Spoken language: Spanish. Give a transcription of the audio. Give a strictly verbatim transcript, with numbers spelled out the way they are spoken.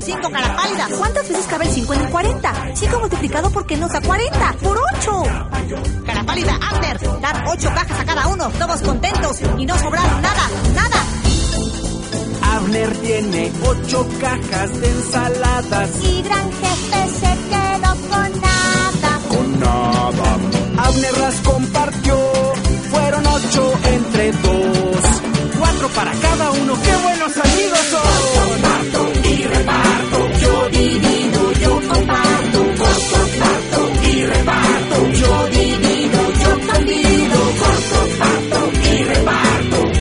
cinco, cara pálida. ¿Cuántas veces cabe el cinco en el cuarenta? cinco multiplicado por qué nos da cuarenta. ¡Por ocho! Cara pálida, Abner. Dar ocho cajas a cada uno. Todos contentos y no sobraron nada, nada. Abner tiene ocho cajas de ensaladas. Y gran jefe se quedó con nada.